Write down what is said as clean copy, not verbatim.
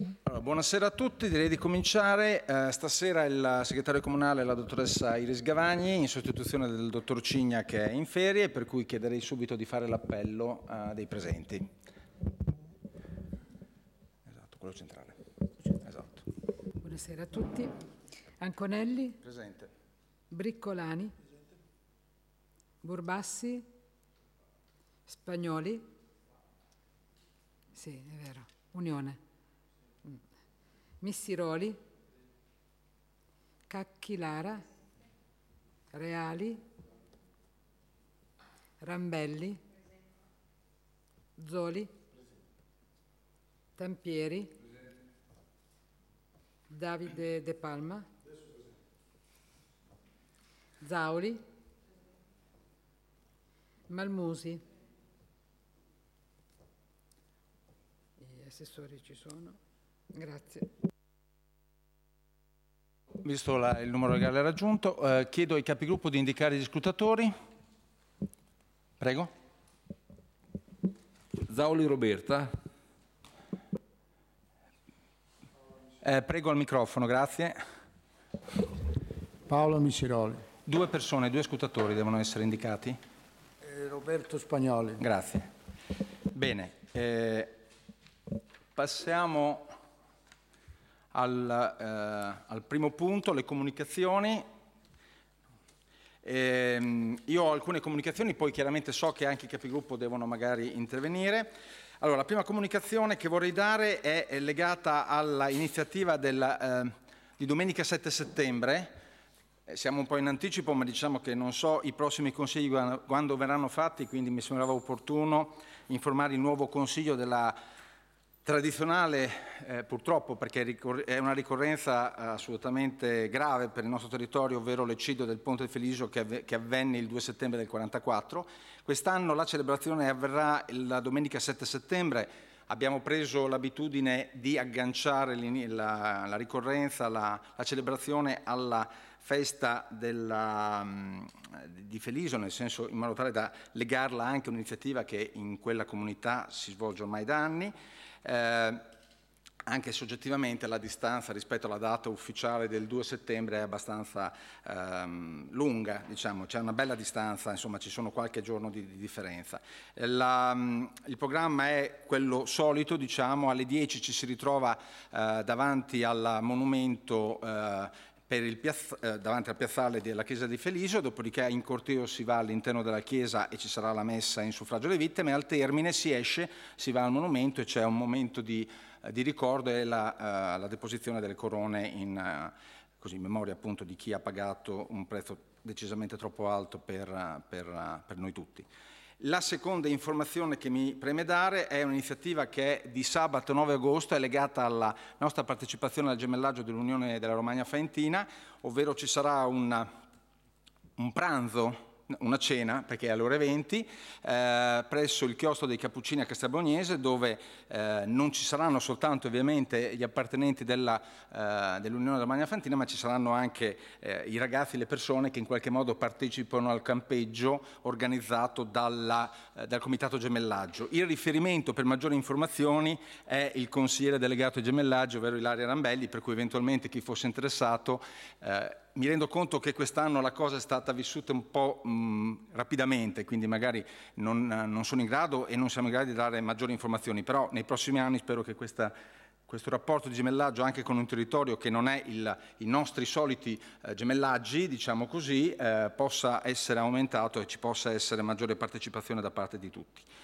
Allora, buonasera a tutti, direi di cominciare. Stasera il segretario comunale è la dottoressa Iris Gavagni, in sostituzione del dottor Cigna che è in ferie, per cui chiederei subito di fare l'appello dei presenti. Esatto, quello centrale. Esatto. Buonasera a tutti. Anconelli? Presente. Briccolani? Presente. Burbassi? Spagnoli? Sì, è vero. Unione. Missiroli? Cacchilara? Reali? Rambelli? Zoli? Tampieri? Davide De Palma? Zauli? Malmusi? Gli assessori ci sono. Grazie. Visto il numero legale raggiunto, chiedo ai capigruppo di indicare gli scrutatori. Prego. Zauli Roberta. Prego al microfono, grazie. Paolo Missiroli. 2 persone, 2 scrutatori devono essere indicati. Roberto Spagnoli. Grazie. Bene, passiamo al primo punto, le comunicazioni. Io ho alcune comunicazioni, poi chiaramente so che anche i capigruppo devono magari intervenire. Allora, la prima comunicazione che vorrei dare è legata all'iniziativa di domenica 7 settembre. Siamo un po' in anticipo, ma diciamo che non so i prossimi consigli quando verranno fatti, quindi mi sembrava opportuno informare il nuovo consiglio della tradizionale, purtroppo, perché è una ricorrenza assolutamente grave per il nostro territorio, ovvero l'eccidio del Ponte Felisio che avvenne il 2 settembre del 1944. Quest'anno la celebrazione avverrà la domenica 7 settembre. Abbiamo preso l'abitudine di agganciare la ricorrenza, la celebrazione alla festa di Felisio, nel senso, in modo tale da legarla anche a un'iniziativa che in quella comunità si svolge ormai da anni. Anche soggettivamente la distanza rispetto alla data ufficiale del 2 settembre è abbastanza lunga, diciamo, c'è una bella distanza, insomma ci sono qualche giorno di differenza. Il programma è quello solito, diciamo, alle 10 ci si ritrova davanti al monumento davanti al piazzale della chiesa di Felisio, dopodiché in corteo si va all'interno della chiesa e ci sarà la messa in suffragio alle vittime, al termine si esce, si va al monumento e c'è un momento di ricordo e la deposizione delle corone in memoria appunto di chi ha pagato un prezzo decisamente troppo alto per noi tutti. La seconda informazione che mi preme dare è un'iniziativa che è di sabato 9 agosto, è legata alla nostra partecipazione al gemellaggio dell'Unione della Romagna Faentina, ovvero ci sarà un pranzo, una cena, perché è alle ore 20, presso il chiostro dei Cappuccini a Castelbuognese, dove non ci saranno soltanto ovviamente gli appartenenti dell'Unione della Romagna Faentina, ma ci saranno anche i ragazzi, le persone che in qualche modo partecipano al campeggio organizzato dal Comitato Gemellaggio. Il riferimento per maggiori informazioni è il consigliere delegato ai gemellaggi, ovvero Ilaria Rambelli, per cui eventualmente chi fosse interessato. Mi rendo conto che quest'anno la cosa è stata vissuta un po' rapidamente, quindi magari non sono in grado e non siamo in grado di dare maggiori informazioni, però nei prossimi anni spero che questo rapporto di gemellaggio anche con un territorio che non è i nostri soliti gemellaggi, diciamo così, possa essere aumentato e ci possa essere maggiore partecipazione da parte di tutti.